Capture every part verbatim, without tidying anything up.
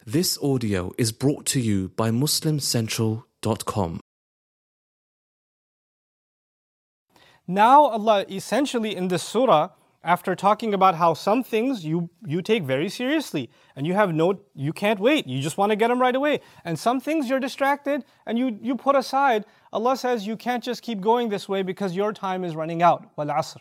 This audio is brought to you by Muslim Central dot com. Now Allah essentially in this surah, after talking about how some things you, you take very seriously and you have no, you can't wait, you just want to get them right away. And some things you're distracted and you, you put aside, Allah says you can't just keep going this way because your time is running out. Wal asr.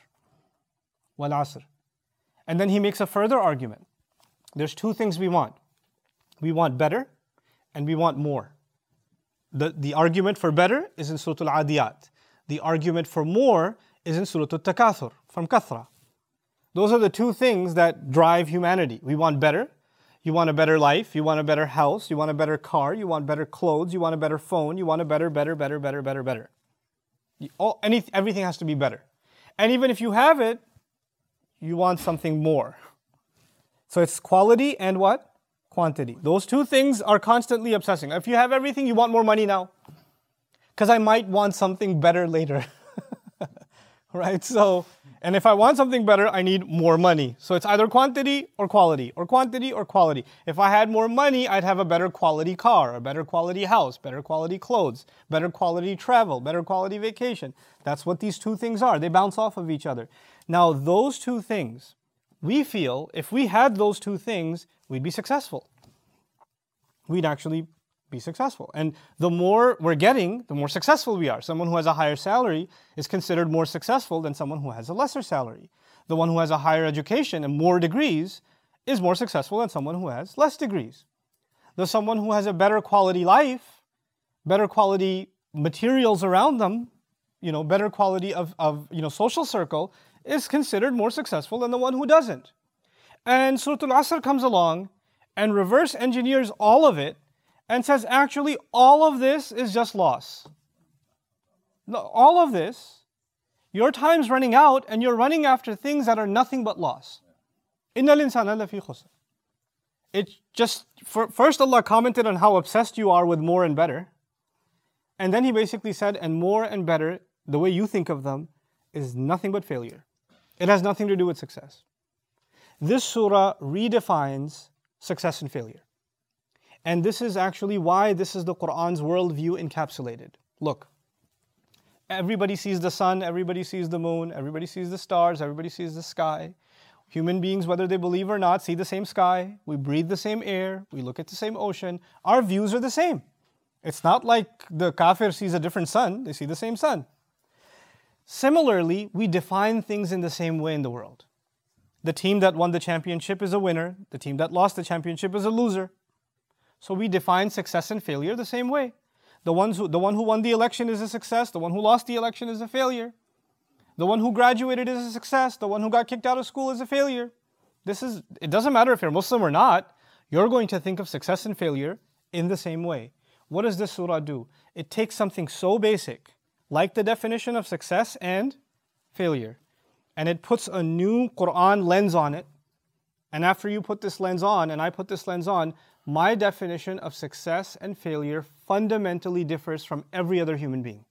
Wal asr. And then He makes a further argument. There's two things we want. We want better and we want more. The, the argument for better is in Surah Al-Adiyat. The argument for more is in Surah Al-Takathur, from Kathra. Those are the two things that drive humanity. We want better. You want a better life. You want a better house. You want a better car. You want better clothes. You want a better phone. You want a better, better, better, better, better, better. You, all, any, everything has to be better. And even if you have it, you want something more. So it's quality and what? Quantity. Those two things are constantly obsessing. If you have everything, you want more money now. Because I might want something better later. Right? So, and if I want something better, I need more money. So it's either quantity or quality, or quantity or quality. If I had more money, I'd have a better quality car, a better quality house, better quality clothes, better quality travel, better quality vacation. That's what these two things are. They bounce off of each other. Now, those two things, we feel if we had those two things, we'd be successful. We'd actually be successful. And the more we're getting, the more successful we are. Someone who has a higher salary is considered more successful than someone who has a lesser salary. The one who has a higher education and more degrees is more successful than someone who has less degrees. The someone who has a better quality life, better quality materials around them, you know, better quality of, of you know, social circle is considered more successful than the one who doesn't. And Surah Al-Asr comes along and reverse engineers all of it and says, actually, all of this is just loss. No, all of this, your time's running out and you're running after things that are nothing but loss. إِنَّ الْإِنسَانَ لَفِي خُسْرٍ. It just, for, first Allah commented on how obsessed you are with more and better. And then He basically said, and more and better, the way you think of them, is nothing but failure. It has nothing to do with success. This surah redefines success and failure. And this is actually why this is the Qur'an's worldview encapsulated. Look, everybody sees the sun, everybody sees the moon, everybody sees the stars, everybody sees the sky. Human beings, whether they believe or not, see the same sky. We breathe the same air. We look at the same ocean. Our views are the same. It's not like the kafir sees a different sun. They see the same sun. Similarly, we define things in the same way in the world. The team that won the championship is a winner. The team that lost the championship is a loser. So we define success and failure the same way. The, ones who, the one who won the election is a success. The one who lost the election is a failure. The one who graduated is a success. The one who got kicked out of school is a failure. This is, it doesn't matter if you're Muslim or not. You're going to think of success and failure in the same way. What does this surah do? It takes something so basic, like the definition of success and failure, and it puts a new Qur'an lens on it. And after you put this lens on, and I put this lens on, my definition of success and failure fundamentally differs from every other human being.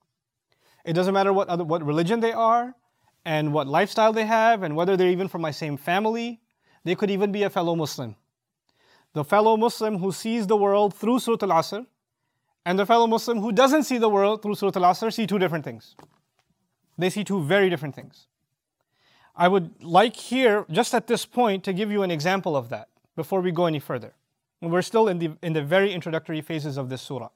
It doesn't matter what other, what religion they are, and what lifestyle they have, and whether they're even from my same family. They could even be a fellow Muslim. The fellow Muslim who sees the world through Surah Al-Asr, and the fellow Muslim who doesn't see the world through Surah Al-Asr see two different things. They see two very different things. I would like here, just at this point, to give you an example of that before we go any further. And we're still in the, in the very introductory phases of this surah.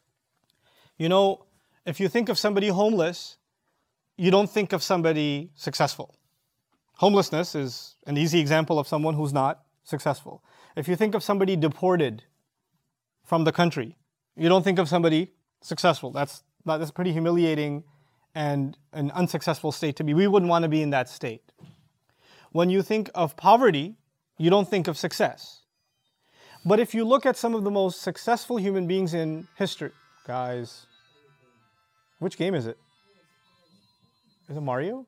You know, if you think of somebody homeless, you don't think of somebody successful. Homelessness is an easy example of someone who's not successful. If you think of somebody deported from the country, you don't think of somebody successful. That's, that's a pretty humiliating and an unsuccessful state to be. We wouldn't want to be in that state. When you think of poverty, you don't think of success. But if you look at some of the most successful human beings in history, guys, which game is it? Is it Mario?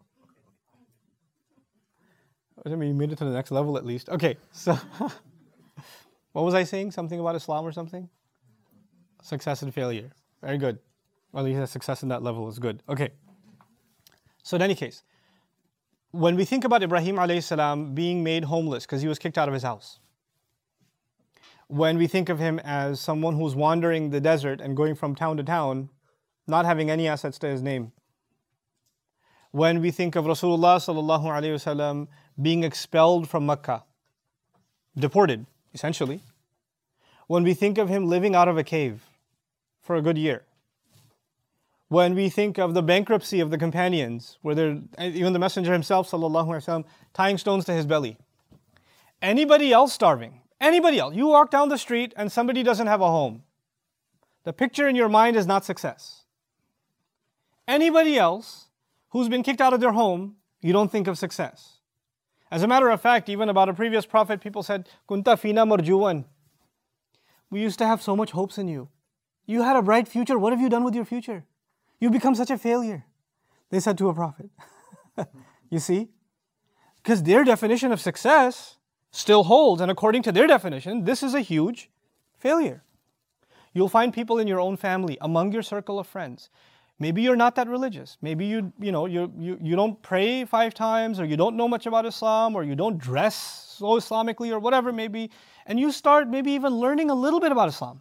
I mean, you made it to the next level at least. Okay, so what was I saying? Something about Islam or something? Success and failure. Very good. Well, at least success in that level is good. Okay. So in any case, when we think about Ibrahim alayhi salam being made homeless because he was kicked out of his house, when we think of him as someone who's wandering the desert and going from town to town, not having any assets to his name. When we think of Rasulullah sallallahu alaihi wasallam being expelled from Mecca, deported, essentially. When we think of him living out of a cave for a good year. When we think of the bankruptcy of the companions, where they're, even the Messenger himself, sallallahu alaihi wasallam, tying stones to his belly. Anybody else starving, anybody else, you walk down the street and somebody doesn't have a home. The picture in your mind is not success. Anybody else who's been kicked out of their home, you don't think of success. As a matter of fact, even about a previous prophet, people said, Kunta fina marjuwan. We used to have so much hopes in you. You had a bright future. What have you done with your future? You become such a failure. They said to a prophet. You see? Because their definition of success still holds, and according to their definition, this is a huge failure. You'll find people in your own family, among your circle of friends. Maybe you're not that religious. Maybe you, you know, you, you, you don't pray five times, or you don't know much about Islam, or you don't dress so Islamically, or whatever it may be. And you start maybe even learning a little bit about Islam,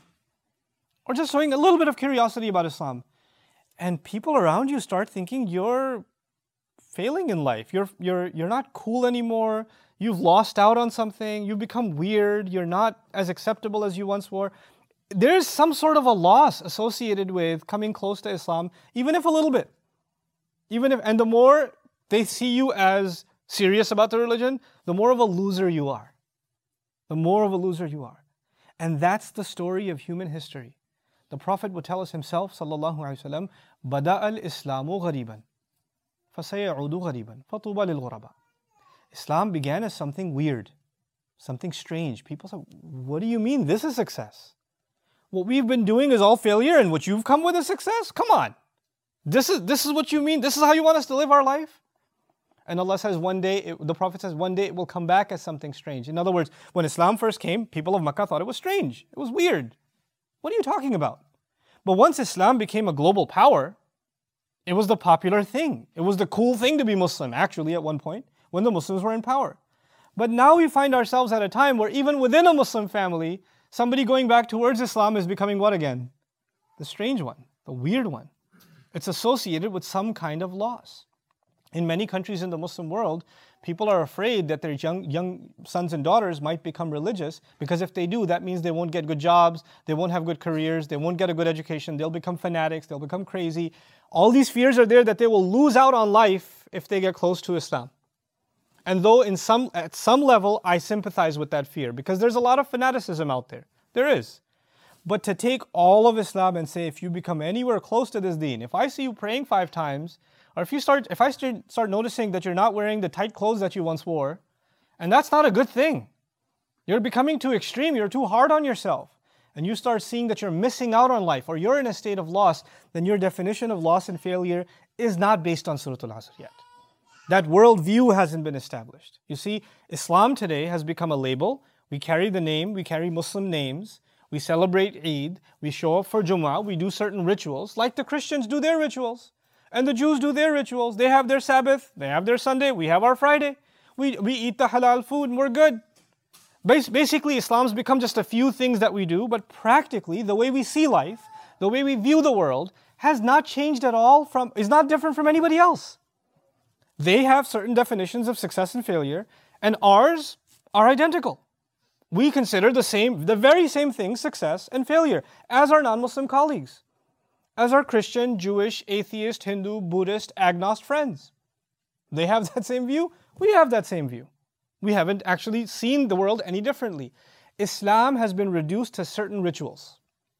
or just showing a little bit of curiosity about Islam. And people around you start thinking you're failing in life. You're, you're, you're not cool anymore. You've lost out on something. You've become weird. You're not as acceptable as you once were. There's some sort of a loss associated with coming close to Islam, even if a little bit. Even if, and the more they see you as serious about the religion, the more of a loser you are. The more of a loser you are. And that's the story of human history. The Prophet would tell us himself, sallallahu alaihi wasallam, "Bada al-Islamu ghariban, fasayaudu ghariban, fatuba lil-ghuraba." Islam began as something weird, something strange. People say, "What do you mean? This is success? What we've been doing is all failure, and what you've come with is success? Come on, this is this is what you mean? This is how you want us to live our life?" And Allah says, one day, it, the Prophet says, one day it will come back as something strange. In other words, when Islam first came, people of Makkah thought it was strange. It was weird. What are you talking about? But once Islam became a global power, it was the popular thing. It was the cool thing to be Muslim, actually, at one point, when the Muslims were in power. But now we find ourselves at a time where even within a Muslim family, somebody going back towards Islam is becoming what again? The strange one, the weird one. It's associated with some kind of loss. In many countries in the Muslim world, people are afraid that their young, young sons and daughters might become religious, because if they do, that means they won't get good jobs, they won't have good careers, they won't get a good education, they'll become fanatics, they'll become crazy. All these fears are there that they will lose out on life if they get close to Islam. And though in some, at some level I sympathize with that fear, because there's a lot of fanaticism out there. There is. But to take all of Islam and say, if you become anywhere close to this deen, if I see you praying five times, or if you start, if I start, start noticing that you're not wearing the tight clothes that you once wore, and that's not a good thing. You're becoming too extreme, you're too hard on yourself, and you start seeing that you're missing out on life, or you're in a state of loss, then your definition of loss and failure is not based on Surah Al-Asr yet. That worldview hasn't been established. You see, Islam today has become a label. We carry the name, we carry Muslim names, we celebrate Eid, we show up for Jumu'ah, we do certain rituals, like the Christians do their rituals. And the Jews do their rituals. They have their Sabbath, they have their Sunday, we have our Friday. We, we eat the halal food and we're good. Bas- basically, Islam's become just a few things that we do, but practically, the way we see life, the way we view the world, has not changed at all, from, is not different from anybody else. They have certain definitions of success and failure, and ours are identical. We consider the same, the very same thing, success and failure, as our non-Muslim colleagues, as our Christian, Jewish, atheist, Hindu, Buddhist, agnost friends. They have that same view, we have that same view. We haven't actually seen the world any differently. Islam has been reduced to certain rituals,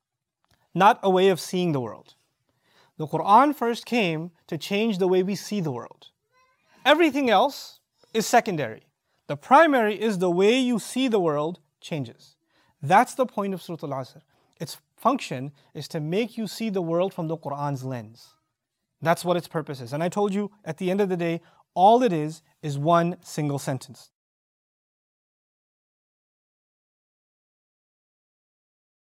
not a way of seeing the world. The Quran first came to change the way we see the world. Everything else is secondary. The primary is the way you see the world changes. That's the point of Surah Al-Asr. Its function is to make you see the world from the Quran's lens. That's what its purpose is. And I told you, at the end of the day, all it is is one single sentence.